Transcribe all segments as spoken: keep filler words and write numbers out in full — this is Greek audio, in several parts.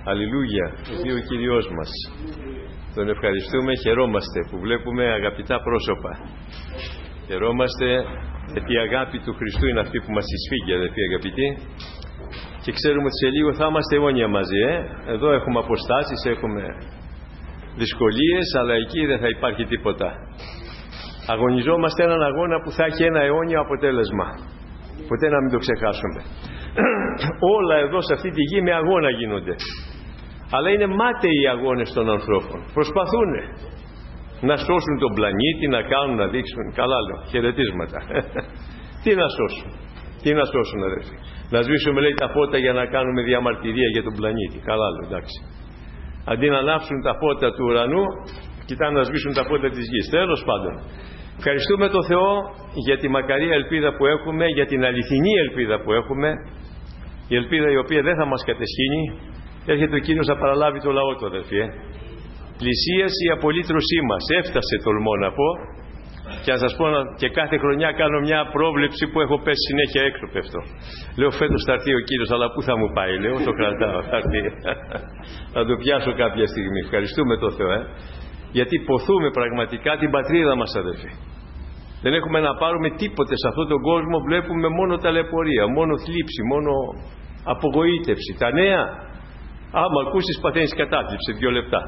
Αλληλούια, ζει ο Κύριος μας. Τον ευχαριστούμε, χαιρόμαστε που βλέπουμε αγαπητά πρόσωπα. Χαιρόμαστε γιατί η αγάπη του Χριστού είναι αυτή που μας εισφίγγει, αδελφοί αγαπητοί. Και ξέρουμε ότι σε λίγο θα είμαστε αιώνια μαζί. Ε? Εδώ έχουμε αποστάσεις, έχουμε δυσκολίες, αλλά εκεί δεν θα υπάρχει τίποτα. Αγωνιζόμαστε έναν αγώνα που θα έχει ένα αιώνιο αποτέλεσμα. Ποτέ να μην το ξεχάσουμε. Όλα εδώ σε αυτή τη γη με αγώνα γίνονται. Αλλά είναι μάταιοι οι αγώνες των ανθρώπων. Προσπαθούν να σώσουν τον πλανήτη, να κάνουν, να δείξουν. Καλά λέω, χαιρετίσματα. Τι να σώσουν, τι να σώσουν αδερφοί. Να σβήσουμε λέει τα φώτα για να κάνουμε διαμαρτυρία για τον πλανήτη. Καλά λέω, εντάξει. Αντί να ανάψουν τα φώτα του ουρανού, κοιτάνε να σβήσουν τα φώτα της γης. Τέλος πάντων. Ευχαριστούμε τον Θεό για τη μακαρία ελπίδα που έχουμε, για την αληθινή ελπίδα που έχουμε, η ελπίδα η οποία δεν θα μας κατεσχύνει. Έρχεται ο Κύριος να παραλάβει το λαό του, αδελφοί. Ε. Πλησίασε η απολύτρωσή μας, έφτασε τολμώ να πω, και να σας πω και κάθε χρονιά κάνω μια πρόβλεψη που έχω πέσει συνέχεια έξω πέφτω. Λέω φέτος θα έρθει ο Κύριος, αλλά πού θα μου πάει, λέω, το κρατάω, θα έρθει. Θα το πιάσω κάποια στιγμή. Ευχαριστούμε τον Θεό, ε. Γιατί ποθούμε πραγματικά την πατρίδα μας, αδελφοί. Δεν έχουμε να πάρουμε τίποτε σε αυτόν τον κόσμο, βλέπουμε μόνο ταλαιπωρία, μόνο θλίψη, μόνο απογοήτευση. Τα νέα, άμα ακούσεις παθαίνεις κατάθλιψη, δύο λεπτά.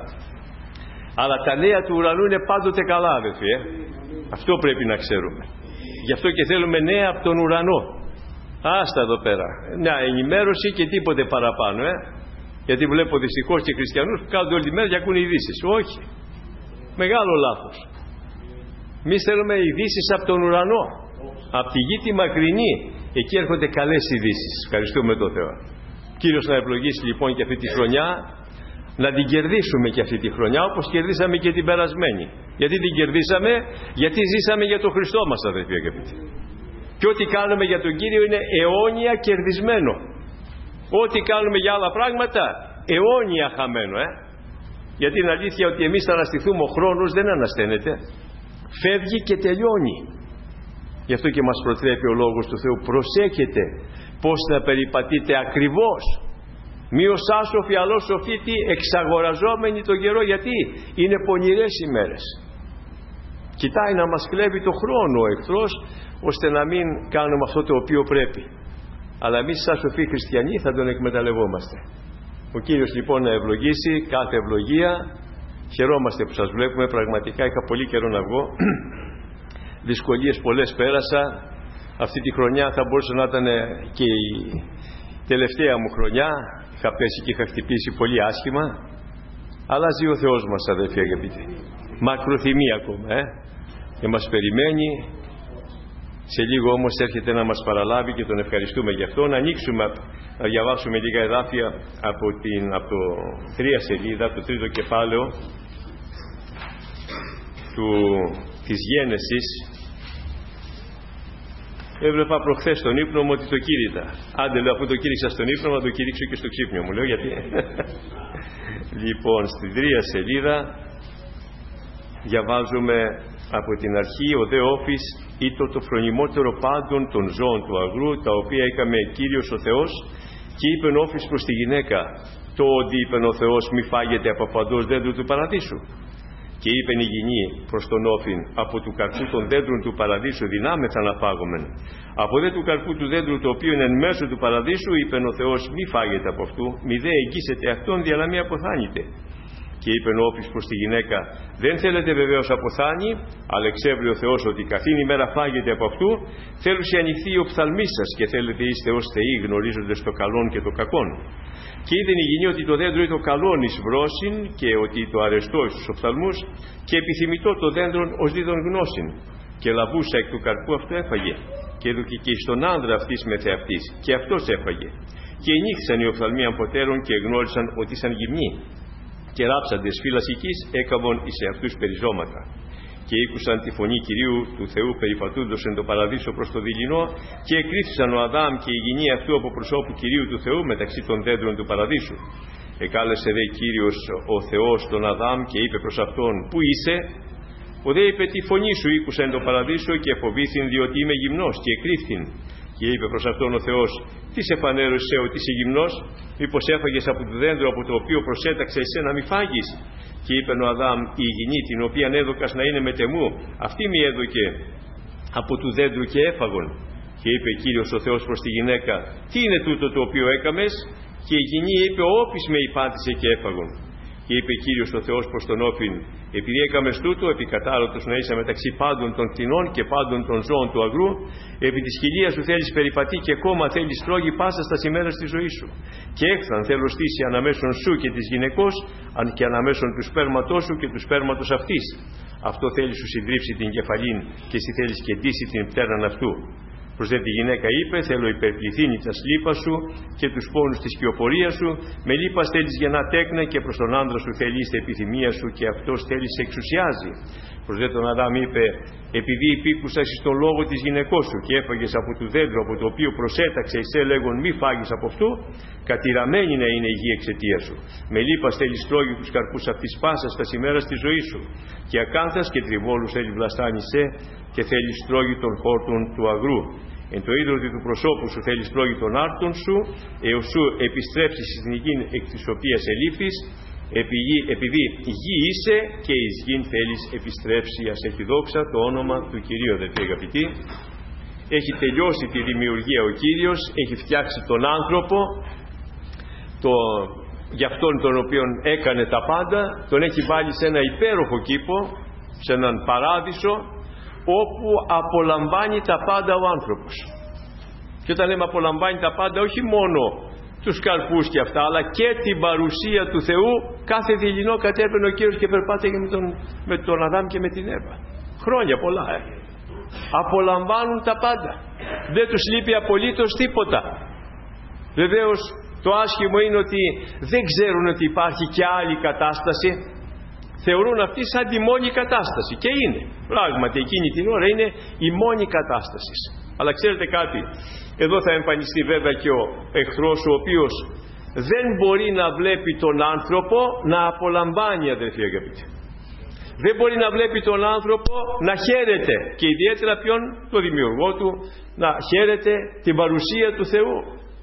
Αλλά τα νέα του ουρανού είναι πάντοτε καλά, αδελφοί. Ε? Αυτό πρέπει να ξέρουμε. Γι' αυτό και θέλουμε νέα από τον ουρανό. Άστα εδώ πέρα. Μια ενημέρωση και τίποτε παραπάνω. Ε? Γιατί βλέπω δυστυχώς και χριστιανούς που κάνουν όλη τη μέρα και ακούν ειδήσεις. Όχι. Μεγάλο λάθος. Εμείς θέλουμε ειδήσεις από τον ουρανό. Από τη γη τη μακρινή. Εκεί έρχονται καλές ειδήσεις. Ευχαριστούμε τον Θεό. Κύριος να ευλογήσει λοιπόν και αυτή τη χρονιά. Να την κερδίσουμε και αυτή τη χρονιά όπως κερδίσαμε και την περασμένη. Γιατί την κερδίσαμε? Γιατί ζήσαμε για τον Χριστό μας, αδελφοί αγαπητοί. Και ό,τι κάνουμε για τον Κύριο είναι αιώνια κερδισμένο. Ό,τι κάνουμε για άλλα πράγματα αιώνια χαμένο. Ε? Γιατί είναι αλήθεια ότι εμείς θα αναστηθούμε, ο χρόνος δεν ανασταίνεται. Φεύγει και τελειώνει. Γι' αυτό και μας προτρέπει ο Λόγος του Θεού. Προσέχετε πώς να περιπατείτε ακριβώς. Μη ως άσοφοι αλλά ως σοφοί, εξαγοραζόμενοι τον καιρό. Γιατί είναι πονηρές ημέρες. Κοιτάει να μας κλέβει το χρόνο ο εχθρός, ώστε να μην κάνουμε αυτό το οποίο πρέπει. Αλλά εμείς σαν σοφοί χριστιανοί θα τον εκμεταλλευόμαστε. Ο Κύριος λοιπόν να ευλογήσει κάθε ευλογία. Χαιρόμαστε που σας βλέπουμε. Πραγματικά είχα πολύ καιρό να βγω. Δυσκολίες πολλές πέρασα. Αυτή τη χρονιά θα μπορούσε να ήταν και η τελευταία μου χρονιά. Είχα πέσει και είχα χτυπήσει πολύ άσχημα. Αλλά ζει ο Θεός μας, αδελφοί αγαπητοί. Μακροθυμεί ακόμα ε? Και μας περιμένει. Σε λίγο όμως έρχεται να μας παραλάβει και τον ευχαριστούμε γι' αυτό. Να ανοίξουμε, να διαβάσουμε λίγα εδάφια από, την, από το τρία σελίδα, το τρίτο κεφάλαιο του, της Γένεσης. Έβλεπα προχθές στον ύπνο μου ότι το κήρυτα. Άντε λέω, αφού το κήρυξα στον ύπνο να το κηρύξω και στο ξύπνιο μου. Λέω γιατί. Λοιπόν, στην τρία σελίδα διαβάζουμε από την αρχή. Ο δε όφης ήτο το φρονιμότερο πάντων των ζώων του αγρού, τα οποία έκαμε Κύριος ο Θεός, και είπεν όφης προς τη γυναίκα, το ότι είπεν ο Θεός μη φάγετε από παντός δέντρου του παραδείσου. Και είπεν η γυνή προς τον όφιν, από του καρπού των δέντρων του παραδείσου δυνάμεθα να φάγομεν. Από δε του καρπού του δέντρου το οποίο είναι εν μέσω του παραδείσου, είπεν ο Θεός μη φάγετε από αυτού, μη δε εγγύσετε αυτόν δια να μη αποθάνετε. Και είπεν ο όφης προς τη γυναίκα, δεν θέλετε βεβαίως αποθάνει, αλλά εξέβρει ο Θεός ότι καθήν ημέρα φάγετε από αυτού, θέλουσε ανοιχθεί η οφθαλμή σας και θέλετε είστε ως θεοί γνωρίζοντες το καλόν και το κακόν. Και είδεν η γυνή ότι το δέντρο είναι το καλόν εις βρόσιν και ότι το αρεστό εις τους οφθαλμούς και επιθυμητό το δέντρον ως δίδον γνώσιν. Και λαβούσα εκ του καρπού αυτό έφαγε και έδωκε και εις τον άνδρα αυτής μεθεαυτής και αυτός έφαγε. Και ενήχθησαν οι οφθαλμοί αμποτέρων και εγνώρισαν ότι ήσαν γυμνοί. Και ράψαντες φύλας οικής έκαβον εις εαυτούς περιζώματα. Και ήκουσαν τη φωνή Κυρίου του Θεού περιπατούντος εν το παραδείσο προς το δειλινό, και εκρίθησαν ο Αδάμ και η γυνή αυτού από προσώπου Κυρίου του Θεού μεταξύ των δέντρων του παραδείσου. Εκάλεσε δε Κύριος ο Θεός τον Αδάμ και είπε προς αυτόν, πού είσαι? Ο δε είπε, τη φωνή σου ήκουσα εν το παραδείσο και φοβήθην διότι είμαι γυμνός, και εκρίθην. Και είπε προς αυτόν ο Θεός, Τι σε φανέρωσε ότι είσαι γυμνός? Μήπως έφαγες από το δέντρο από το οποίο προσέταξε εσένα να μη φάγεις? Και είπε ο Αδάμ, η υγιεινή την οποία έδωκας να είναι μετεμού, αυτή μη έδωκε από του δέντρου και έφαγον. Και είπε Κύριος ο Θεός προς τη γυναίκα, τι είναι τούτο το οποίο έκαμες? Και η γυνή είπε, ο όπις με υπάτησε και έφαγον. Και είπε Κύριος ο Θεός προς τον όπιν, επειδή έκαμες τούτο, επικατάρωτος να είσαι μεταξύ πάντων των κτηνών και πάντων των ζώων του αγρού, επί της χιλίας σου θέλεις περιπατεί και κόμμα θέλεις τρώγει πάσα στα ημέρας της ζωής σου. Και έκθαν θέλω στήσει αναμέσων σου και της γυναικός, αν και αναμέσων του σπέρματός σου και του σπέρματος αυτής. Αυτό θέλει σου συντρίψει την κεφαλήν και εσύ θέλεις κεντήσει την πτέρναν αυτού. Προς δε τη γυναίκα είπε, θέλω υπερπληθύνει τα σλίπα σου και τους πόνους της κυοφορίας σου, με λίπας θέλεις γεννά τέκνα και προς τον άντρα σου θέλεις τα επιθυμία σου και αυτός θέλει σε εξουσιάζει. Προς δε τον Αδάμ είπε, επειδή υπήκουσας εις τον λόγο της γυναικός σου και έφαγες από του δέντρου από το οποίο προσέταξε εσέ λέγον μη φάγεις από αυτού, κατηραμένη να είναι η γη εξαιτία σου. Με λίπας θέλεις τρώγει τους καρπούς αυτής πάσας στα ημέρας της ζωής σου. Και ακάνθας και τριβόλους θέλει βλαστάνησέ και θέλεις τρώγει των χόρτων του αγρού. Εν το ίδρωτη του προσώπου σου θέλεις τρώγει των άρτων σου, έως σου επιστρέψεις στην γη εκ της οποίας ελήφθης, επειδή γη είσαι και εις γην θέλεις επιστρέψει, ας έχει δόξα το όνομα του Κυρίου. Αδελφοί αγαπητοί, έχει τελειώσει τη δημιουργία ο Κύριος, έχει φτιάξει τον άνθρωπο, το, για αυτόν τον οποίον έκανε τα πάντα, τον έχει βάλει σε ένα υπέροχο κήπο, σε έναν παράδεισο, όπου απολαμβάνει τα πάντα ο άνθρωπος. Και όταν λέμε απολαμβάνει τα πάντα, όχι μόνο τους καρπούς και αυτά, αλλά και την παρουσία του Θεού. Κάθε δειλινό κατέβαινε ο Κύριος και περπάταγε με τον, με τον Αδάμ και με την Εύα. Χρόνια πολλά, ε. Απολαμβάνουν τα πάντα. Δεν τους λείπει απολύτως τίποτα. Βεβαίως το άσχημο είναι ότι δεν ξέρουν ότι υπάρχει και άλλη κατάσταση. Θεωρούν αυτή σαν τη μόνη κατάσταση. Και είναι. Πράγματι εκείνη την ώρα είναι η μόνη κατάσταση. Αλλά ξέρετε κάτι, εδώ θα εμφανιστεί βέβαια και ο εχθρός, ο οποίος δεν μπορεί να βλέπει τον άνθρωπο να απολαμβάνει, αδελφοί αγαπητοί. Δεν μπορεί να βλέπει τον άνθρωπο να χαίρεται, και ιδιαίτερα ποιον? Το δημιουργό του, να χαίρεται την παρουσία του Θεού.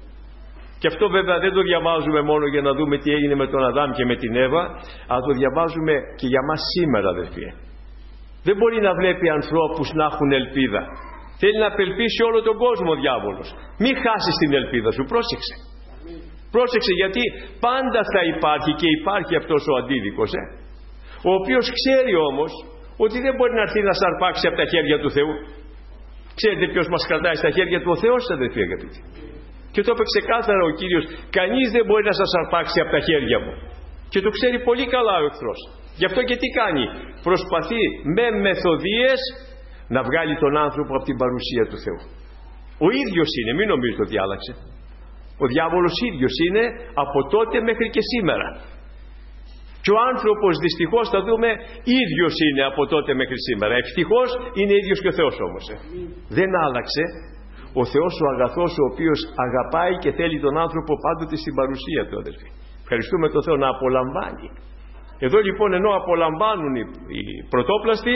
Και αυτό βέβαια δεν το διαβάζουμε μόνο για να δούμε τι έγινε με τον Αδάμ και με την Εύα, αλλά το διαβάζουμε και για μας σήμερα, αδελφοί. Δεν μπορεί να βλέπει ανθρώπους να έχουν ελπίδα. Θέλει να απελπίσει όλο τον κόσμο ο διάβολος. Μην χάσεις την ελπίδα σου, πρόσεξε. Πρόσεξε, γιατί πάντα θα υπάρχει, και υπάρχει αυτός ο αντίδικος, ε, ο οποίος ξέρει όμως ότι δεν μπορεί να έρθει να σαρπάξει από τα χέρια του Θεού. Ξέρετε ποιος μας κρατάει στα χέρια του? Ο Θεός, αδελφοί αγαπητοί. Και το είπε ξεκάθαρα ο Κύριος, κανείς δεν μπορεί να σας αρπάξει από τα χέρια μου. Και το ξέρει πολύ καλά ο εχθρός. Γι' αυτό και τι κάνει? Προσπαθεί με μεθοδίες να βγάλει τον άνθρωπο από την παρουσία του Θεού. Ο ίδιος είναι, μην νομίζετε ότι άλλαξε. Ο διάβολος ίδιος είναι από τότε μέχρι και σήμερα. Και ο άνθρωπος δυστυχώς, θα δούμε, ίδιος είναι από τότε μέχρι σήμερα. Ευτυχώς είναι ίδιος και ο Θεός όμως. Ε. Δεν άλλαξε. Ο Θεός ο αγαθός, ο οποίος αγαπάει και θέλει τον άνθρωπο πάντοτε στην παρουσία του, αδελφοί. Ευχαριστούμε τον Θεό να απολαμβάνει. Εδώ λοιπόν, ενώ απολαμβάνουν οι, οι πρωτόπλαστοι,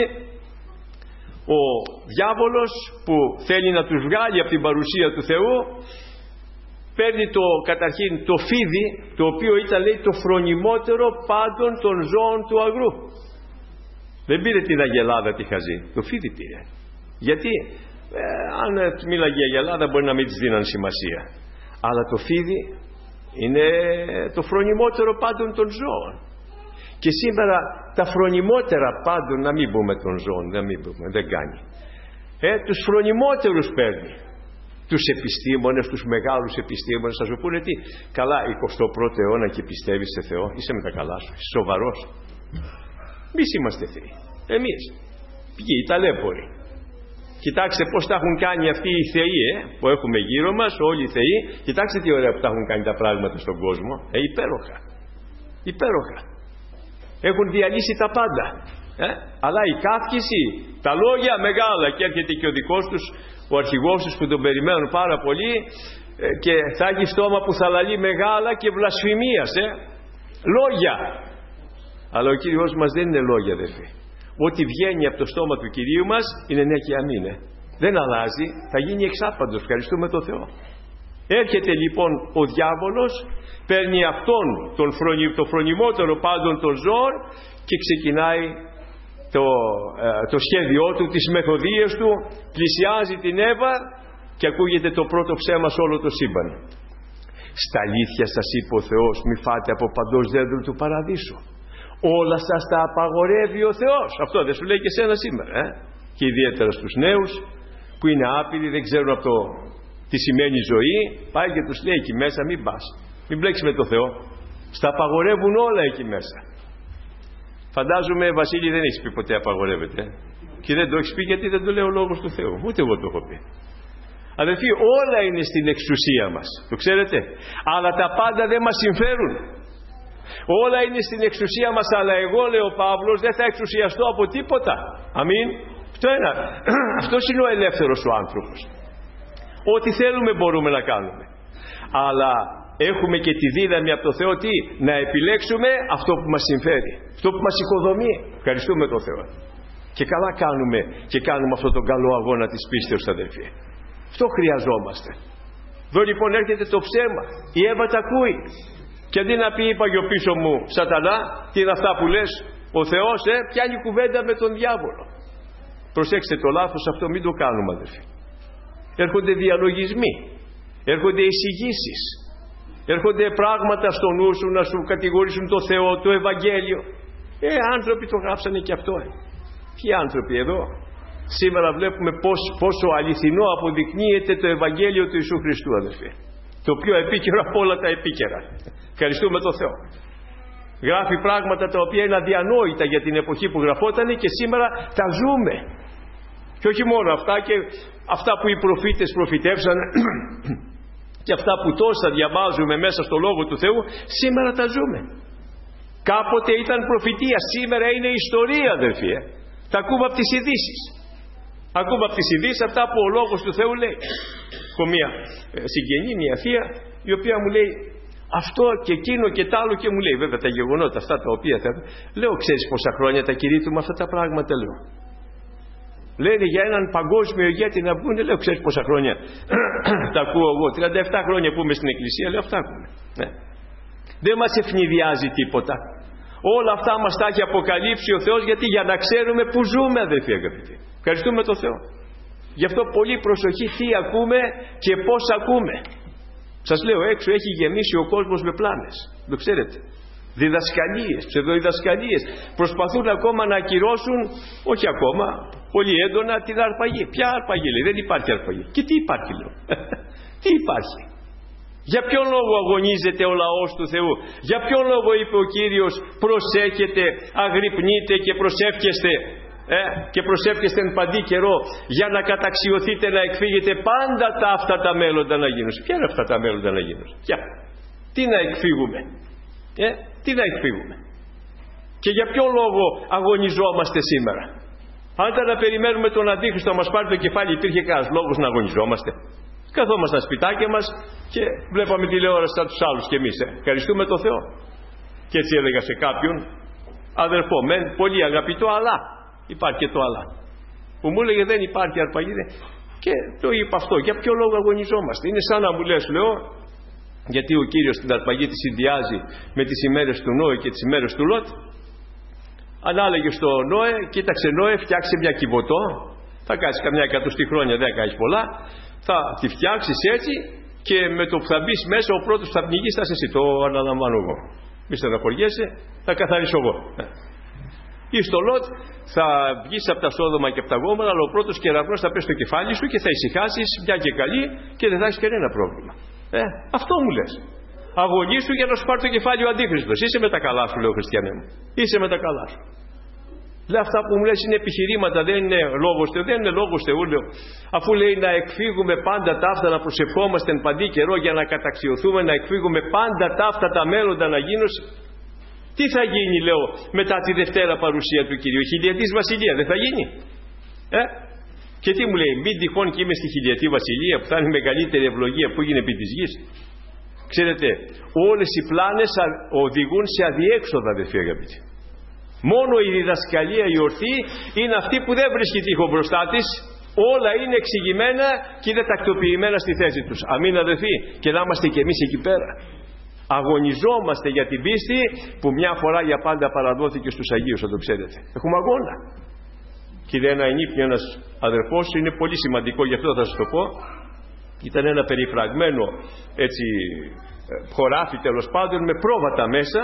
ο διάβολος που θέλει να τους βγάλει από την παρουσία του Θεού, παίρνει το, καταρχήν το φίδι, το οποίο ήταν, λέει, το φρονιμότερο πάντων των ζώων του αγρού. Δεν πήρε την αγελάδα τη χαζή, το φίδι πήρε. Γιατί ε, αν μίλαγε η αγελάδα μπορεί να μην της δίναν σημασία, αλλά το φίδι είναι το φρονιμότερο πάντων των ζώων. Και σήμερα τα φρονιμότερα πάντων, να μην πούμε των ζώων, να μην πούμε, δεν κάνει, ε, τους φρονιμότερους παίρνει. Τους επιστήμονες, τους μεγάλους επιστήμονες, θα σου πούνε τι, καλά, εικοστό πρώτο αιώνα και πιστεύεις σε Θεό? Είσαι με τα καλά σου, είσαι σοβαρός? Εμείς είμαστε θεοί, εμείς ποιοι? Οι ταλέποροι. Κοιτάξτε πως τα έχουν κάνει αυτοί οι θεοί, ε, που έχουμε γύρω μας, όλοι οι θεοί. Κοιτάξτε τι ωραία που τα έχουν κάνει τα πράγματα στον κόσμο, ε, υπέροχα, υπέροχα. Έχουν διαλύσει τα πάντα, ε, αλλά η κάφκηση, τα λόγια μεγάλα, και έρχεται και ο δικός τους, ο αρχηγός τους που τον περιμένουν πάρα πολύ, ε, και θα έχει στόμα που θα λαλεί μεγάλα και βλασφημίας, ε, λόγια. Αλλά ο Κύριος μας δεν είναι λόγια, αδελφοί. Ό,τι βγαίνει από το στόμα του Κυρίου μας είναι ναι και αμήν, ε. Δεν αλλάζει, θα γίνει εξάπαντος. Ευχαριστούμε τον Θεό. Έρχεται λοιπόν ο διάβολος, παίρνει αυτόν τον φρονι, το φρονιμότερο πάντων των ζώων και ξεκινάει το, ε, το σχέδιό του, τις μεθοδίες του, πλησιάζει την Εύα και ακούγεται το πρώτο ψέμα σε όλο το σύμπαν. Στα αλήθεια σας είπε ο Θεός, μη φάτε από παντός δέντρο του παραδείσου. Όλα σας τα απαγορεύει ο Θεός. Αυτό δεν σου λέει και σένα σήμερα, ε? Και ιδιαίτερα στους νέους που είναι άπειροι, δεν ξέρουν από το τι σημαίνει ζωή, πάει και τους λέει εκεί μέσα μην πας, μην μπλέξεις με το Θεό. Στα απαγορεύουν όλα εκεί μέσα. Φαντάζομαι, Βασίλη, δεν έχεις πει ποτέ απαγορεύεται, και δεν το έχεις πει γιατί δεν το λέει ο λόγος του Θεού, ούτε εγώ το έχω πει. Αδελφοί, όλα είναι στην εξουσία μας, το ξέρετε, αλλά τα πάντα δεν μας συμφέρουν. Όλα είναι στην εξουσία μας, αλλά εγώ, λέει ο Παύλος, δεν θα εξουσιαστώ από τίποτα. Αμήν. Αυτό είναι, αυτός είναι ο ελεύθερος ο άνθρωπος. Ό,τι θέλουμε μπορούμε να κάνουμε, αλλά έχουμε και τη δύναμη από το Θεό τι? Να επιλέξουμε αυτό που μας συμφέρει, αυτό που μας οικοδομεί. Ευχαριστούμε τον Θεό. Και καλά κάνουμε και κάνουμε αυτόν τον καλό αγώνα της πίστεως, αδελφοί. Αυτό χρειαζόμαστε. Εδώ λοιπόν έρχεται το ψέμα. Η Εύα τα ακούει. Και αντί να πει, είπα γιο πίσω μου, Σατανά, τι είναι αυτά που λες, ο Θεός ε, πιάνει κουβέντα με τον διάβολο. Προσέξτε το λάθος αυτό, μην το κάνουμε, αδελφοί. Έρχονται διαλογισμοί, έρχονται εισηγήσεις, έρχονται πράγματα στο νου σου να σου κατηγορήσουν το Θεό, το Ευαγγέλιο. Ε, άνθρωποι το γράψανε και αυτό. Ε. Ποιοι άνθρωποι εδώ? Σήμερα βλέπουμε πώς, πόσο αληθινό αποδεικνύεται το Ευαγγέλιο του Ιησού Χριστού, αδελφοί. Το πιο επίκαιρο από όλα τα επίκαιρα. Ευχαριστούμε τον Θεό. Γράφει πράγματα τα οποία είναι αδιανόητα για την εποχή που γραφότανε και σήμερα τα ζούμε. Και όχι μόνο αυτά, και αυτά που οι προφήτες προφητεύσαν και αυτά που τόσα διαβάζουμε μέσα στο Λόγο του Θεού, σήμερα τα ζούμε. Κάποτε ήταν προφητεία, σήμερα είναι ιστορία, αδελφοί. Ε. Τα ακούμε από τις ειδήσεις. Ακούμε από τις ειδήσεις αυτά που ο Λόγος του Θεού λέει. Έχω μία συγγενή, μία θεία, η οποία μου λέει αυτό και εκείνο και τ' άλλο, και μου λέει βέβαια τα γεγονότα αυτά τα οποία θα... Λέω, ξέρεις πόσα χρόνια τα κηρύττουμε αυτά τα πράγματα, λέω. Λένε για έναν παγκόσμιο ηγέτη να βγουν, λέω, ξέρεις πόσα χρόνια τα ακούω εγώ, τριάντα επτά χρόνια που είμαι στην εκκλησία, λέω, αυτά ακούμε. Ναι. Δεν μας ευνηδιάζει τίποτα. Όλα αυτά μας τα έχει αποκαλύψει ο Θεός, γιατί για να ξέρουμε που ζούμε, αδελφοί αγαπητοί. Ευχαριστούμε τον Θεό. Γι' αυτό πολύ προσοχή τι ακούμε και πώς ακούμε. Σας λέω, έξω έχει γεμίσει ο κόσμος με πλάνες. Το ξέρετε. Διδασκαλίες, ψευδοδιδασκαλίες. Προσπαθούν ακόμα να ακυρώσουν, όχι ακόμα, πολύ έντονα, την αρπαγή. Ποια αρπαγή, λέει? Δεν υπάρχει αρπαγή. Και τι υπάρχει, λέω? Τι υπάρχει? Για ποιον λόγο αγωνίζεται ο λαός του Θεού? Για ποιον λόγο είπε ο Κύριος, προσέχετε, αγρυπνείτε και προσεύχεστε, ε, και προσεύχεστε εν παντή καιρό, για να καταξιωθείτε, να εκφύγετε πάντα τα αυτά τα μέλλοντα να γίνουν. Ποια είναι αυτά τα μέλλοντα να γίνουν? Ποια? Τι να εκφύγουμε? Ε, τι να εκφύγουμε? Και για ποιο λόγο αγωνιζόμαστε σήμερα? Αν ήταν να περιμένουμε τον Αντίχριστο να μας πάρει το κεφάλι, υπήρχε κανένας λόγος να αγωνιζόμαστε? Καθόμασταν στα σπιτάκια μας και βλέπαμε τηλεόραση σαν τους άλλους κι εμείς. Ε. Ευχαριστούμε τον Θεό. Και έτσι έλεγα σε κάποιον αδερφό, μεν πολύ αγαπητό, αλλά υπάρχει και το αλλά, που μου έλεγε δεν υπάρχει αρπαγή. Και το είπα αυτό. Για ποιο λόγο αγωνιζόμαστε? Είναι σαν να μου λες, λέω, γιατί ο Κύριος την αρπαγή τη συνδυάζει με τις ημέρες του Νόε και τις ημέρες του Λότ. Αν έλεγε στο Νόε, κοίταξε Νόε, φτιάξε μια κυβωτό, θα κάνεις καμιά εκατοστή χρόνια, δεν κάνεις πολλά, θα τη φτιάξεις έτσι και με το που θα μπεις μέσα ο πρώτος που θα πνιγείς θα είσαι εσύ. Το αναλαμβάνω εγώ. Μη στεναχωριέσαι, θα καθαρίσω εγώ. Ή στο Λότ θα βγεις από τα Σόδομα και από τα Γόμορα, αλλά ο πρώτος κεραυνός θα πέσει στο κεφάλι σου και θα ησυχάσεις μια και καλή και δεν θα έχεις κανένα πρόβλημα. Ε, αυτό μου λες. Αγωνίσου για να σου πάρει το κεφάλι ο Αντίχριστος. Είσαι με τα καλά σου, λέω, χριστιανέ μου. Είσαι με τα καλά σου. Λέει, αυτά που μου λες είναι επιχειρήματα, δεν είναι λόγος Θεού. Δεν είναι λόγος Θεού, λέω. Αφού λέει να εκφύγουμε πάντα ταύτα, να προσευχόμαστε εν παντή καιρό για να καταξιωθούμε, να εκφύγουμε πάντα ταύτα τα μέλλοντα να γίνουν. Τι θα γίνει, λέω, μετά τη Δευτέρα παρουσία του Κυρίου? Η χιλιετής βασιλεία δεν θα γίνει? Ε? Και τι μου λέει, μην τυχόν και είμαι στη χιλιετή βασιλεία που θα είναι η μεγαλύτερη ευλογία που έγινε επί της γης? Ξέρετε, όλες οι πλάνες οδηγούν σε αδιέξοδα, αδελφοί αγαπητοί. Μόνο η διδασκαλία η ορθή είναι αυτή που δεν βρίσκει τείχο μπροστά της. Όλα είναι εξηγημένα και είναι τακτοποιημένα στη θέση τους. Αμήν αδελφοί. Και να είμαστε και εμείς εκεί πέρα. Αγωνιζόμαστε για την πίστη που μια φορά για πάντα παραδόθηκε στους Αγίους, θα το ξέρετε. Έχουμε αγώνα. Κύριε, ένα ενύπνιο ένας αδερφός, είναι πολύ σημαντικό, γι' αυτό θα σας το πω. Ήταν ένα περιφραγμένο έτσι χωράφι, τέλος πάντων, με πρόβατα μέσα,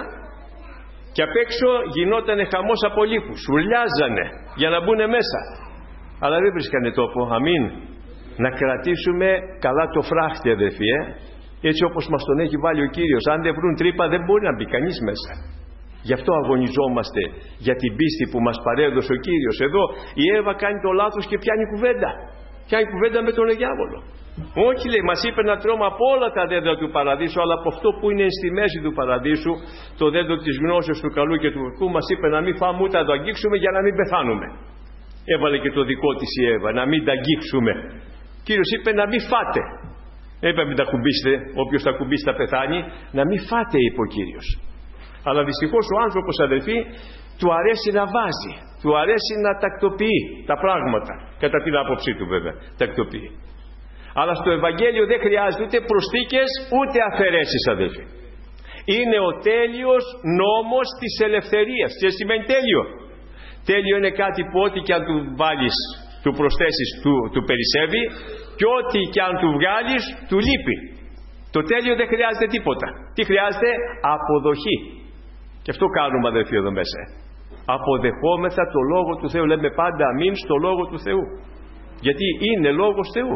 και απ' έξω γινότανε χαμός από λύκους. Σουρλιάζανε για να μπουν μέσα, αλλά δεν βρίσκανε τόπο. Αμήν. Να κρατήσουμε καλά το φράχτη, αδερφοί, ε? Έτσι όπως μας τον έχει βάλει ο Κύριος. Αν δεν βρουν τρύπα δεν μπορεί να μπει κανείς μέσα. Γι' αυτό αγωνιζόμαστε για την πίστη που μας παρέδωσε ο Κύριος. Εδώ η Εύα κάνει το λάθος και πιάνει κουβέντα. Πιάνει κουβέντα με τον διάβολο. Όχι, λέει, μας είπε να τρώμε από όλα τα δέντρα του παραδείσου, αλλά από αυτό που είναι στη μέση του παραδείσου, το δέντρο της γνώσεως του καλού και του κακού, μας είπε να μην φάμε ούτε να το αγγίξουμε για να μην πεθάνουμε. Έβαλε και το δικό της η Εύα, να μην τα αγγίξουμε. Ο Κύριος είπε να μην φάτε. Είπε μην τα κουμπίσετε, όποιος τα κουμπίσει θα πεθάνει. Να μην φάτε, είπε ο Κύριος. Αλλά δυστυχώς ο άνθρωπος, αδελφοί, του αρέσει να βάζει, του αρέσει να τακτοποιεί τα πράγματα. Κατά την άποψή του βέβαια, τακτοποιεί. Αλλά στο Ευαγγέλιο δεν χρειάζεται ούτε προσθήκες ούτε αφαιρέσεις, αδελφοί. Είναι ο τέλειος νόμος της ελευθερίας. Τι σημαίνει τέλειο? Τέλειο είναι κάτι που ό,τι και αν του βάλεις, του προσθέσεις, του, του περισσεύει, και ό,τι και αν του βγάλεις, του λείπει. Το τέλειο δεν χρειάζεται τίποτα. Τι χρειάζεται? Αποδοχή. Και αυτό κάνουμε, αδελφοί, εδώ μέσα. Αποδεχόμεθα το Λόγο του Θεού. Λέμε πάντα αμήν στο Λόγο του Θεού. Γιατί είναι Λόγος Θεού.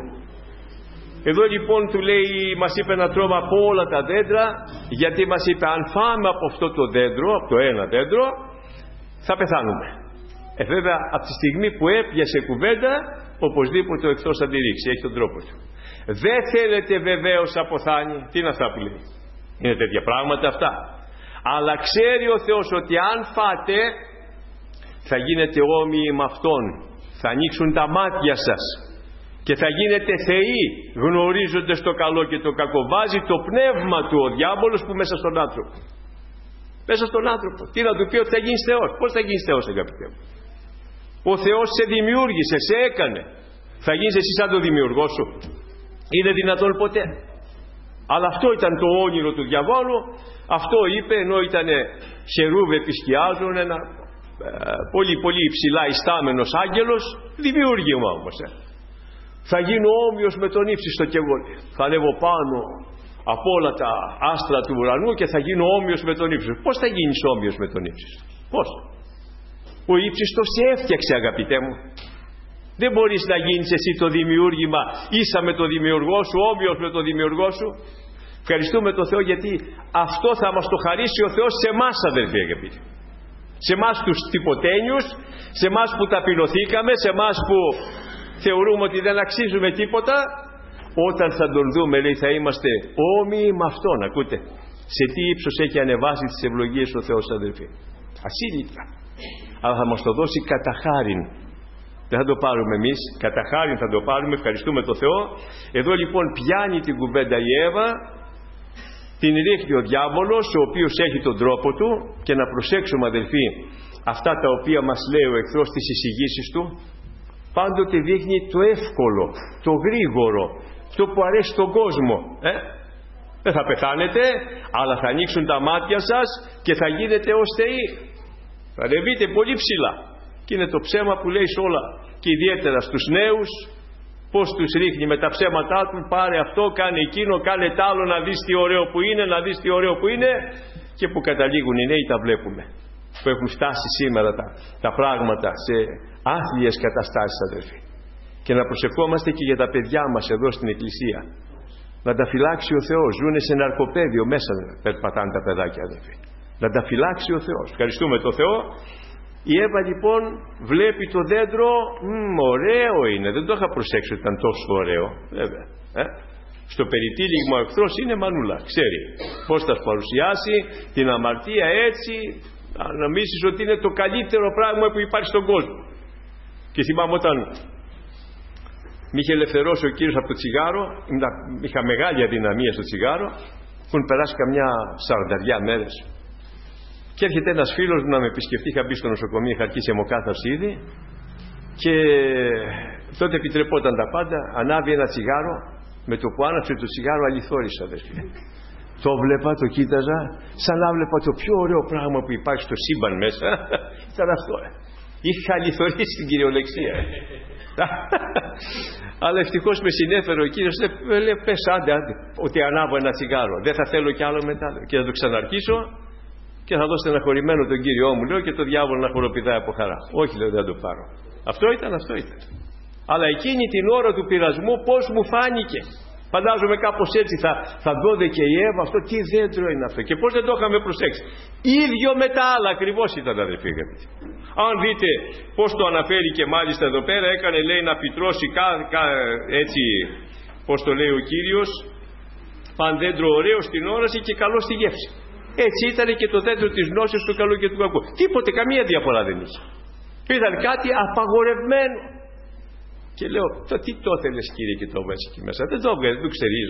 Εδώ λοιπόν του λέει, μας είπε να τρώμε από όλα τα δέντρα, γιατί μας είπε αν φάμε από αυτό το δέντρο, από το ένα δέντρο, θα πεθάνουμε. Ε, βέβαια, από τη στιγμή που έπιασε κουβέντα, οπωσδήποτε ο εχθρός θα τη ρίξει, έχει τον τρόπο του. Δεν θέλετε βεβαίως αποθάνει. Τι είναι αυτά που λέει? Είναι τέτοια πράγματα αυτά. Αλλά ξέρει ο Θεός ότι αν φάτε, θα γίνετε όμοιοι με Αυτόν. Θα ανοίξουν τα μάτια σας και θα γίνετε θεοί, γνωρίζοντας το καλό και το κακό. Βάζει το πνεύμα του ο διάβολος που μέσα στον άνθρωπο. Μέσα στον άνθρωπο. Τι να του πει? Ότι θα γίνεις Θεός. Πώς θα γίνεις Θεός, αγαπητέ μου? Ο Θεός σε δημιούργησε, σε έκανε. Θα γίνεις εσύ σαν το δημιουργό σου? Είναι δυνατόν ποτέ? Αλλά αυτό ήταν το όνειρο του διαβόλου. Αυτό είπε, ενώ ήταν χερούβε επισκιάζουν, ένα ε, πολύ πολύ υψηλά ιστάμενος άγγελος, δημιούργημα όμως. Ε. Θα γίνω όμοιος με τον ύψιστο και εγώ. Θα ανέβω πάνω από όλα τα άστρα του ουρανού και θα γίνω όμοιος με τον ύψιστο. Πώς θα γίνεις όμοιος με τον ύψιστο? Πώς? Ο ύψιστος σε έφτιαξε, αγαπητέ μου. Δεν μπορείς να γίνεις εσύ το δημιούργημα ίσα με τον δημιουργό σου, όμοιος με τον δημιουργό σου. Ευχαριστούμε τον Θεό, γιατί αυτό θα μας το χαρίσει ο Θεός σε εμάς, αδελφοί αγαπητοί. Σε εμάς τους τυποτένιους, σε εμάς που ταπεινωθήκαμε, σε εμάς που θεωρούμε ότι δεν αξίζουμε τίποτα. Όταν θα τον δούμε, λέει, θα είμαστε όμοιοι με Αυτόν. Ακούτε, σε τι ύψος έχει ανεβάσει τις ευλογίες ο Θεός, αδελφοί? Ασύλληπτα. Αλλά θα μας το δώσει κατά χάριν. Δεν θα το πάρουμε εμείς, κατά χάριν θα το πάρουμε. Ευχαριστούμε τον Θεό. Εδώ λοιπόν πιάνει την κουβέντα η Εύα, την ρίχνει ο διάβολος, ο οποίος έχει τον τρόπο του. Και να προσέξουμε, αδελφοί, αυτά τα οποία μας λέει ο εχθρός στις εισηγήσεις του, πάντοτε δείχνει το εύκολο, το γρήγορο, αυτό που αρέσει στον κόσμο. ε? Δεν θα πεθάνετε, αλλά θα ανοίξουν τα μάτια σας και θα γίνετε ως θεοί. Θα ανεβείτε πολύ ψηλά. Και είναι το ψέμα που λέει σε όλα, και ιδιαίτερα στους νέους, πως τους ρίχνει με τα ψέματά του. Πάρε αυτό, κάνε εκείνο, κάνε τ' άλλο, να δεις τι ωραίο που είναι, να δεις τι ωραίο που είναι. Και που καταλήγουν οι νέοι τα βλέπουμε, που έχουν φτάσει σήμερα τα, τα πράγματα σε άθλιες καταστάσεις, αδελφοί. Και να προσευχόμαστε και για τα παιδιά μας εδώ στην Εκκλησία. Να τα φυλάξει ο Θεός. Ζούνε σε ναρκοπαίδιο μέσα, περπατάνε τα παιδάκια, αδελφοί. Να τα φυλάξει ο Θεός. Ευχαριστούμε τον Θεό. Η Εύα λοιπόν βλέπει το δέντρο, μ, ωραίο είναι, δεν το είχα προσέξει ότι ήταν τόσο ωραίο, βέβαια. Ε? Στο περιτύλιγμα ο εχθρός είναι μανούλα, ξέρει πώς θα παρουσιάσει την αμαρτία έτσι, να νομίζεις ότι είναι το καλύτερο πράγμα που υπάρχει στον κόσμο. Και θυμάμαι όταν με είχε ελευθερώσει ο Κύριος από το τσιγάρο, είχα μεγάλη αδυναμία στο τσιγάρο, έχουν περάσει καμιά σαρανταριά μέρες. Και έρχεται ένας φίλος μου να με επισκεφτεί, είχα μπει στο νοσοκομείο, είχα αρχίσει αιμοκάθαρση ήδη, και Τότε επιτρεπόταν τα πάντα. Ανάβει ένα τσιγάρο, με το που άναψε το τσιγάρο αληθόρισα, αδερφέ. Το βλέπα, το κοίταζα, σαν να βλέπα το πιο ωραίο πράγμα που υπάρχει στο σύμπαν μέσα. Ήταν αυτό. Είχα αληθωρήσει την κυριολεξία. Αλλά ευτυχώς με συνέφερε ο Κύριος. Λέει, πες άντε, άντε, ότι ανάβω ένα τσιγάρο. Δεν θα θέλω κι άλλο μετά. Και θα το ξαναρχίσω και θα δω στεναχωρημένο τον Κύριό μου, λέω, και το διάβολο να χοροπηδάει από χαρά. Όχι, λέω, δεν θα το πάρω. Αυτό ήταν, αυτό ήταν. Αλλά εκείνη την ώρα του πειρασμού πώς μου φάνηκε. Φαντάζομαι κάπως έτσι θα, θα δώδε και η Εύα, αυτό τι δέντρο είναι αυτό και πώς δεν το είχαμε προσέξει. Ίδιο με τα άλλα ακριβώς ήταν, αδερφοί. Αν δείτε πώς το αναφέρει, και μάλιστα εδώ πέρα έκανε, λέει, να πιτρώσει κα, κα, έτσι, πώς το λέει ο Κύριος, παν δέντρο ωραίο στην όραση και καλό στη γεύση. Έτσι ήταν και το δέντρο της γνώσης του καλού και του κακού. Τίποτε, καμία διαφορά δεν είχε. Ήταν κάτι απαγορευμένο. Και λέω, το τι το θέλεις, Κύριε, και το βάζει εκεί μέσα. Δεν το έβγαλε, δεν το ξερίζω.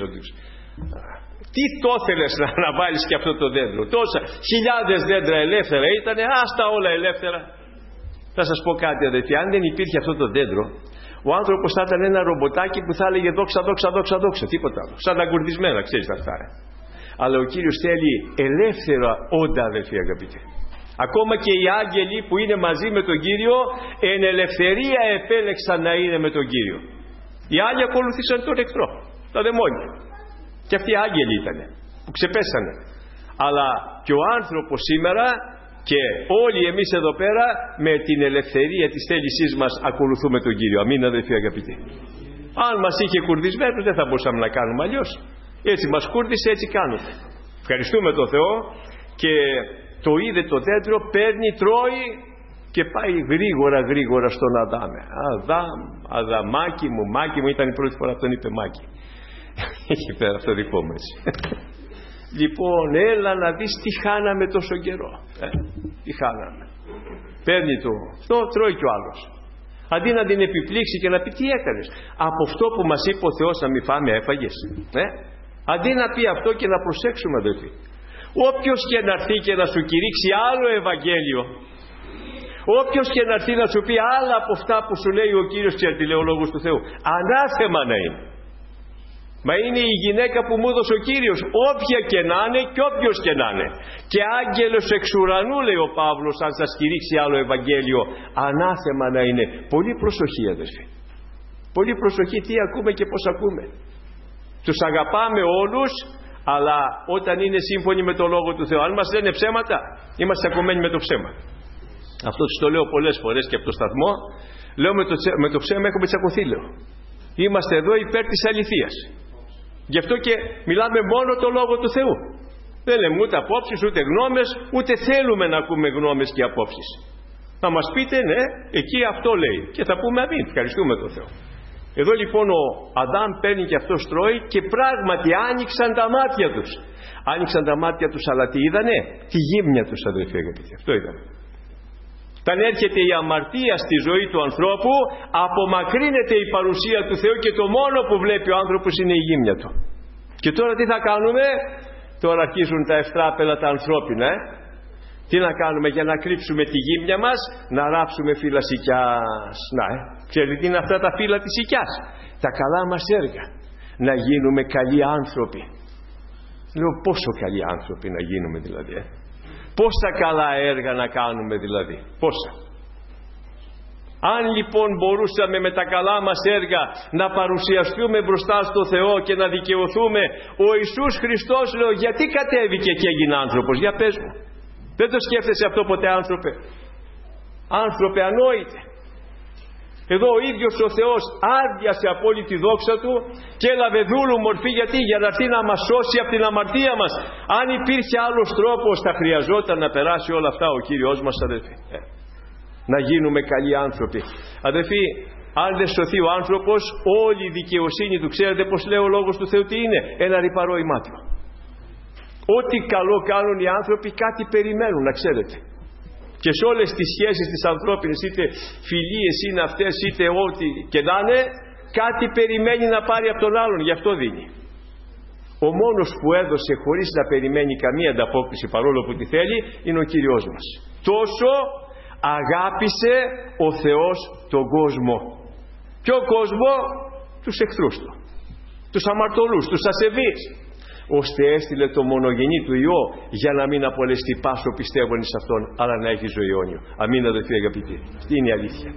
Τι το θέλεις να, να βάλεις και αυτό το δέντρο. Τόσα χιλιάδες δέντρα ελεύθερα ήτανε, άστα όλα ελεύθερα. Θα σας πω κάτι, αδελφοί, αν δεν υπήρχε αυτό το δέντρο, ο άνθρωπος θα ήταν ένα ρομποτάκι που θα έλεγε δόξα, δόξα, δόξα, δόξα, τίποτα άλλο. Σαν τα γκουρδισμένα, ξέρεις αυτά. Αλλά ο Κύριος θέλει ελεύθερα όντα, αδελφοί αγαπητοί. Ακόμα και οι άγγελοι που είναι μαζί με τον Κύριο εν ελευθερία επέλεξαν να είναι με τον Κύριο. Οι άλλοι ακολουθήσαν τον εχθρό, τα δαιμόνια. Και αυτοί οι άγγελοι ήταν που ξεπέσανε. Αλλά και ο άνθρωπος σήμερα και όλοι εμείς εδώ πέρα με την ελευθερία της θέλησής μας ακολουθούμε τον Κύριο. Αμήν, αδελφοί αγαπητοί. Αν μας είχε κουρδισμένους δεν θα μπορούσαμε να κάνουμε αλλιώς. Έτσι μας κούρδισε, έτσι κάνουμε. Ευχαριστούμε τον Θεό. Και το είδε το δέντρο, παίρνει, τρώει και πάει γρήγορα γρήγορα στον Αδάμ. Αδάμ, Αδαμάκι μου, Μάκι μου, ήταν η πρώτη φορά που τον είπε Μάκι. Έχει πέρα αυτό δικό μου έτσι. Λοιπόν, έλα να δεις τι χάναμε τόσο καιρό. Ε, τι χάναμε. Παίρνει το, το τρώει κι ο άλλος. Αντί να την επιπλήξει και να πει τι έκανες. Από αυτό που μας είπε ο Θεός να μην φάμε έφαγες. Ε? Αντί να πει αυτό και να προσέξουμε, αδελφοί. Όποιος και να έρθει και να σου κηρύξει άλλο Ευαγγέλιο, όποιος και να έρθει να σου πει άλλα από αυτά που σου λέει ο Κύριος, ξέρετε, λέει ο Λόγος του Θεού, ανάθεμα να είναι. Μα είναι η γυναίκα που μου έδωσε ο Κύριος, όποια και να είναι και όποιος και να είναι. Και άγγελος εξ ουρανού, λέει ο Παύλος, αν σας κηρύξει άλλο Ευαγγέλιο, ανάθεμα να είναι. Πολύ προσοχή, αδελφοί. Πολύ προσοχή τι ακούμε και πώς ακούμε. Τους αγαπάμε όλους, αλλά όταν είναι σύμφωνοι με το Λόγο του Θεού. Αν μας λένε ψέματα, είμαστε τσακωμένοι με το ψέμα. Αυτό τους το λέω πολλές φορές και από το σταθμό. Λέω με το, με το ψέμα έχουμε τσακωθεί, λέω. Είμαστε εδώ υπέρ της αληθείας. Γι' αυτό και μιλάμε μόνο το Λόγο του Θεού. Δεν λέμε ούτε απόψεις, ούτε γνώμες, ούτε θέλουμε να ακούμε γνώμες και απόψεις. Να μας πείτε, ναι, εκεί αυτό λέει. Και θα πούμε αμήν. Ευχαριστούμε τον Θεό. Εδώ λοιπόν ο Αδάμ παίρνει και αυτός τρώει και πράγματι άνοιξαν τα μάτια τους. Άνοιξαν τα μάτια τους, αλλά τι είδανε? Τη γύμνια τους, αδελφοί αγαπητοί. Αυτό είδανε. Όταν έρχεται η αμαρτία στη ζωή του ανθρώπου, απομακρύνεται η παρουσία του Θεού και το μόνο που βλέπει ο άνθρωπος είναι η γύμνια του. Και τώρα τι θα κάνουμε? Τώρα αρχίζουν τα ευτράπελα τα ανθρώπινα, ε? Τι να κάνουμε για να κρύψουμε τη γύμνια μας? Να ράψουμε φύλλα σικιάς. Να, ε. Ξέρετε τι είναι αυτά τα φύλλα της σικιάς? Τα καλά μας έργα. Να γίνουμε καλοί άνθρωποι. Λέω πόσο καλοί άνθρωποι να γίνουμε δηλαδή, ε? Πόσα καλά έργα να κάνουμε δηλαδή? Πόσα? Αν λοιπόν μπορούσαμε με τα καλά μας έργα να παρουσιαστούμε μπροστά στο Θεό και να δικαιωθούμε, ο Ιησούς Χριστός, λέω, γιατί κατέβηκε και έγινε άνθρωπος? Για πες μου. Δεν το σκέφτεσαι αυτό ποτέ, άνθρωπε? Άνθρωπε ανόητε. Εδώ ο ίδιος ο Θεός άδειασε από όλη τη δόξα Του και έλαβε δούλου μορφή. Γιατί? Για να έρθει να μας σώσει από την αμαρτία μας. Αν υπήρχε άλλος τρόπος θα χρειαζόταν να περάσει όλα αυτά ο Κύριος μας, αδελφοί. Ε, να γίνουμε καλοί άνθρωποι. Αδελφοί, αν δεν σωθεί ο άνθρωπος, όλη η δικαιοσύνη του, ξέρετε πως λέει ο Λόγος του Θεού τι είναι? Ένα ρυπαρό ημάτιο. Ό,τι καλό κάνουν οι άνθρωποι κάτι περιμένουν, να ξέρετε. Και σε όλες τις σχέσεις τις ανθρώπινες, είτε φιλίες είναι αυτές είτε ό,τι και να είναι, κάτι περιμένει να πάρει από τον άλλον, γι' αυτό δίνει. Ο μόνος που έδωσε χωρίς να περιμένει καμία ανταπόκριση παρόλο που τη θέλει είναι ο Κύριος μας. Τόσο αγάπησε ο Θεός τον κόσμο. Ποιο κόσμο? Τους εχθρούς του, τους αμαρτωλούς, τους ασεβείς, ώστε έστειλε το μονογενή του Υιό για να μην απολεστεί πάσο πιστεύων εις Αυτόν, αλλά να έχει ζωή αιώνιο. Αμήν, αδελφοί αγαπητοί. Αυτή είναι η αλήθεια.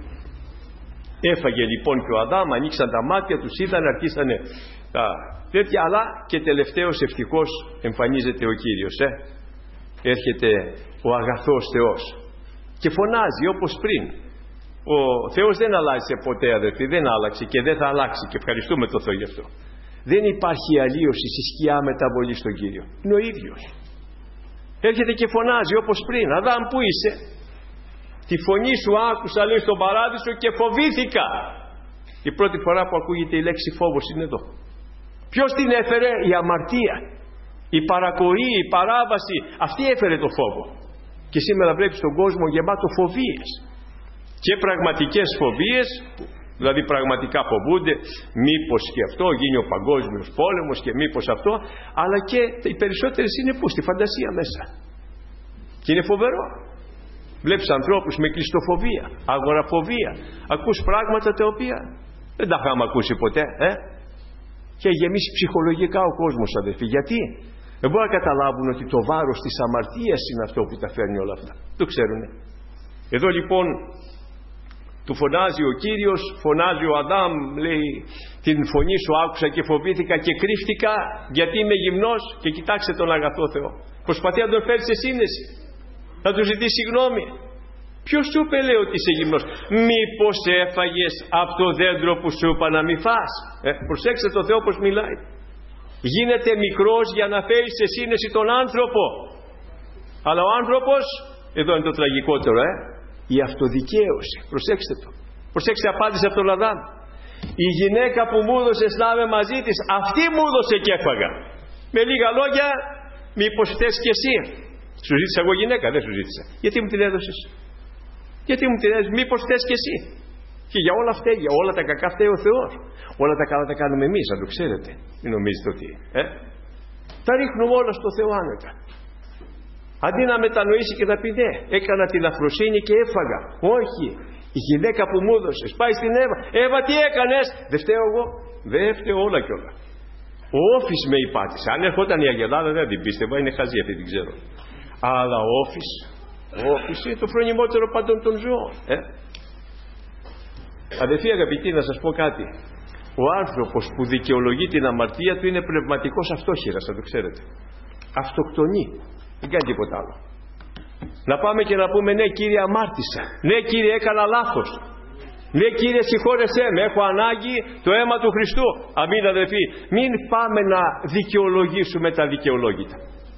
Έφαγε λοιπόν και ο Αδάμ, ανοίξαν τα μάτια τους, είδαν, αρχίσανε τα τέτοια, αλλά και τελευταίος ευτυχώς εμφανίζεται ο Κύριος. Ε? Έρχεται ο αγαθός Θεός και φωνάζει όπως πριν. Ο Θεός δεν αλλάζει ποτέ, αδελφοί, δεν άλλαξε και δεν θα αλλάξει, και ευχαριστούμε τον Θεό γι' αυτό. Δεν υπάρχει αλλίωση στη σκιά μεταβολή στον Κύριο. Είναι ο ίδιος. Έρχεται και φωνάζει όπως πριν. Αδάμ, πού είσαι? Τη φωνή σου άκουσα, λέει, στον παράδεισο και φοβήθηκα. Η πρώτη φορά που ακούγεται η λέξη φόβος είναι εδώ. Ποιος την έφερε? Η αμαρτία, η παρακοή, η παράβαση. Αυτή έφερε το φόβο. Και σήμερα βλέπεις τον κόσμο γεμάτο φοβίες. Και πραγματικές φοβίες, δηλαδή πραγματικά φοβούνται μήπως και αυτό γίνει ο παγκόσμιος πόλεμος και μήπως αυτό, αλλά και οι περισσότερες είναι που στη φαντασία μέσα. Και είναι φοβερό. Βλέπεις ανθρώπους με κλειστοφοβία, αγοραφοβία, ακούς πράγματα τα οποία δεν τα είχαμε ακούσει ποτέ, ε? Και γεμίσει ψυχολογικά ο κόσμος, αδελφοί. Γιατί? Δεν μπορούν να καταλάβουν ότι το βάρος της αμαρτίας είναι αυτό που τα φέρνει όλα αυτά. Το ξέρουνε. Εδώ λοιπόν του φωνάζει ο Κύριος, φωνάζει ο Αδάμ, λέει, την φωνή σου άκουσα και φοβήθηκα και κρύφτηκα γιατί είμαι γυμνός, και κοιτάξτε τον αγαθό Θεό. Προσπαθεί να τον φέρει σε σύνεση, να του ζητήσει συγγνώμη. Ποιος σου είπε, λέει, ότι είσαι γυμνός? Μήπως έφαγες από το δέντρο που σου είπα να μην φας? Ε, προσέξτε το Θεό πως μιλάει. Γίνεται μικρός για να φέρει σε σύνεση τον άνθρωπο. Αλλά ο άνθρωπος, εδώ είναι το τραγικότερο, ε, η αυτοδικαίωση. Προσέξτε το. Προσέξτε, απάντησε από τον Αδάμ. Η γυναίκα που μου έδωσες να είμαι μαζί της, αυτή μου έδωσε και έφαγα. Με λίγα λόγια, μήπως θες και εσύ? Σου ζήτησα εγώ γυναίκα? Δεν σου ζήτησα. Γιατί μου την έδωσες? Γιατί μου την έδωσες? Μήπως θες και εσύ? Και για όλα αυτά, για όλα τα κακά φταίει ο Θεός. Όλα τα καλά τα κάνουμε εμείς, αν το ξέρετε. Μην νομίζετε ότι ε? τα ρίχνουμε όλα στο Θεό άνετα. Αντί να μετανοήσει και να πει ναι, έκανα την αφροσύνη και έφαγα. Όχι. Η γυναίκα που μου έδωσες, πάει στην Εύα. Εύα, τι έκανες? Δεν φταίω εγώ? Δεν φταίω όλα κι όλα. Ο Όφης με υπάτησε. Αν ερχόταν η Αγελάδα δεν την πίστευα, είναι χαζή αυτή, την ξέρω. Αλλά ο Όφης, ο Όφης είναι το φρονιμότερο πάντων των ζώων. Ε? Αδελφοί αγαπητοί, να σας πω κάτι. Ο άνθρωπος που δικαιολογεί την αμαρτία του είναι πνευματικός αυτόχειρας, θα το ξέρετε. Αυτοκτονεί. Δεν κάνει τίποτα άλλο. Να πάμε και να πούμε ναι Κύριε αμάρτησα, ναι Κύριε έκανα λάθος, ναι Κύριε συγχώρεσέ με, έχω ανάγκη το αίμα του Χριστού. Αμήν, αδελφοί. Μην πάμε να δικαιολογήσουμε τα δικαιολόγητα.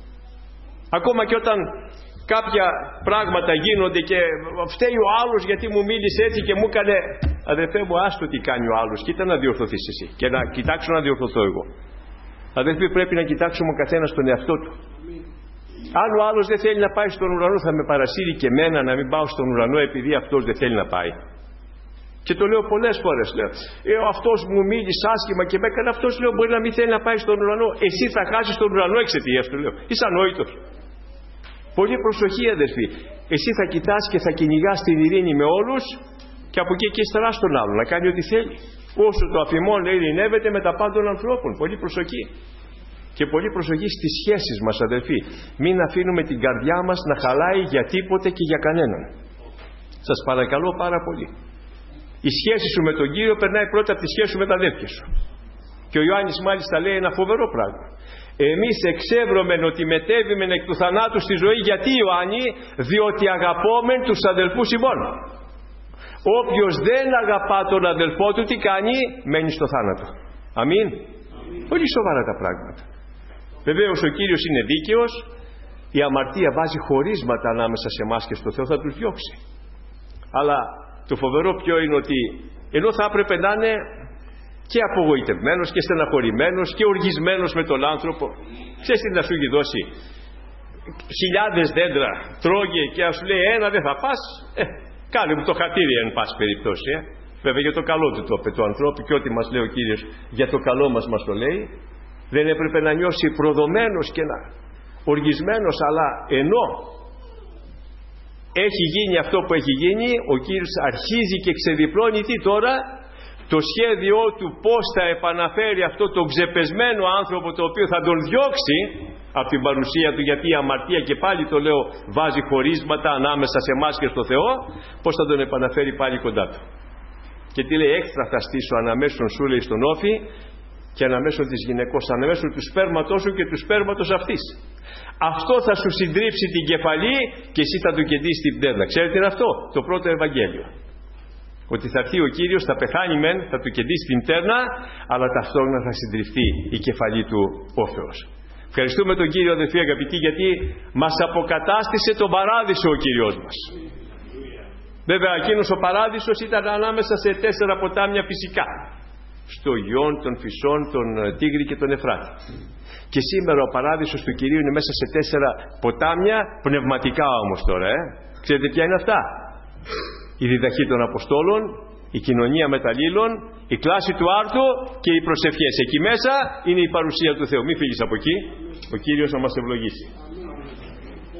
Ακόμα και όταν κάποια πράγματα γίνονται και φταίει ο άλλος γιατί μου μίλησε έτσι και μου έκανε, αδελφέ μου, άστο τι κάνει ο άλλος, κοίτα να διορθωθείς εσύ και να κοιτάξω να διορθωθώ εγώ. Αδελφοί, πρέπει να κοιτάξουμε ο καθένας τον εαυτό του. Αν ο άλλος δεν θέλει να πάει στον ουρανό, θα με παρασύρει και εμένα να μην πάω στον ουρανό επειδή αυτός δεν θέλει να πάει. Και το λέω πολλές φορές. Λέω, ε, αυτός μου μίλησε άσχημα και με έκανε, αυτός, λέω, μπορεί να μην θέλει να πάει στον ουρανό. Εσύ θα χάσεις τον ουρανό εξαιτίας του, λέω. Είσαι ανόητος. Πολύ προσοχή, αδερφοί. Εσύ θα κοιτάς και θα κυνηγάς την ειρήνη με όλους και από εκεί και ύστερα στον άλλον να κάνει ό,τι θέλει. Όσο το αφημών, λέει, ειρηνεύεται με τα πάντων ανθρώπων. Πολύ προσοχή. Και πολύ προσοχή στις σχέσεις μας, αδελφοί. Μην αφήνουμε την καρδιά μας να χαλάει για τίποτε και για κανέναν. Σας παρακαλώ πάρα πολύ. Η σχέση σου με τον Κύριο περνάει πρώτα από τη σχέση σου με τα αδέρφια σου. Και ο Ιωάννης μάλιστα λέει ένα φοβερό πράγμα. Εμείς εξεύρωμεν ότι μετέβημεν εκ του θανάτου στη ζωή. Γιατί, Ιωάννη? Διότι αγαπόμεν τους αδελφούς ημών. Όποιος δεν αγαπά τον αδελφό του, τι κάνει? Μένει στο θάνατο. Αμήν. Αμήν. Πολύ σοβαρά τα πράγματα. Βεβαίως ο Κύριος είναι δίκαιος. Η αμαρτία βάζει χωρίσματα ανάμεσα σε εμάς και στο Θεό, θα τους διώξει. Αλλά το φοβερό ποιο είναι? Ότι ενώ θα έπρεπε να είναι και απογοητευμένος και στεναχωρημένος και οργισμένος με τον άνθρωπο, ξέρεις τι να σου έχει δώσει? Χιλιάδες δέντρα, τρώγε και ας σου λέει ένα δεν θα πας, ε, κάνε μου το χατήρι εν πάση περιπτώσει. Ε. Βέβαια για το καλό του το είπε του ανθρώπου και ό,τι μας λέει ο Κύριος για το καλό μας μας το λέει. Δεν έπρεπε να νιώσει προδομένος και να οργισμένος, αλλά ενώ έχει γίνει αυτό που έχει γίνει, ο Κύριος αρχίζει και ξεδιπλώνει τι τώρα? το σχέδιό του πώς θα επαναφέρει αυτό το ξεπεσμένο άνθρωπο, το οποίο θα τον διώξει από την παρουσία του, γιατί η αμαρτία, και πάλι το λέω, βάζει χωρίσματα ανάμεσα σε εμάς και στο Θεό, πώς θα τον επαναφέρει πάλι κοντά του. Και τι λέει? Έξτρα θα στήσω αναμέσων σου, λέει, στον όφη, και αναμέσων της γυναικός, αναμέσων του σπέρματός σου και του σπέρματος αυτής. Αυτό θα σου συντρίψει την κεφαλή και εσύ θα του κεντήσει την πτέρνα. Ξέρετε τι είναι αυτό? Το πρώτο Ευαγγέλιο. Ότι θα έρθει ο Κύριος, θα πεθάνει μεν, θα του κεντήσει την πτέρνα, αλλά ταυτόχρονα θα συντριφθεί η κεφαλή του ο Θεός. Ευχαριστούμε τον Κύριο, αδελφοί αγαπητοί, γιατί μας αποκατάστησε τον παράδεισο ο Κύριος μας. Βέβαια εκείνος ο παράδεισος ήταν ανάμεσα σε τέσσερα ποτάμια φυσικά, στο Γιόν, τον Φυσόν, τον Τίγρη και τον Εφράτη. Και σήμερα ο παράδεισος του Κυρίου είναι μέσα σε τέσσερα ποτάμια, πνευματικά όμως τώρα. Ε? Ξέρετε ποια είναι αυτά? Η διδαχή των Αποστόλων, η κοινωνία μεταλλήλων, η κλάση του άρτου και οι προσευχές. Εκεί μέσα είναι η παρουσία του Θεού. Μην φύγεις από εκεί, ο Κύριος να μας ευλογήσει.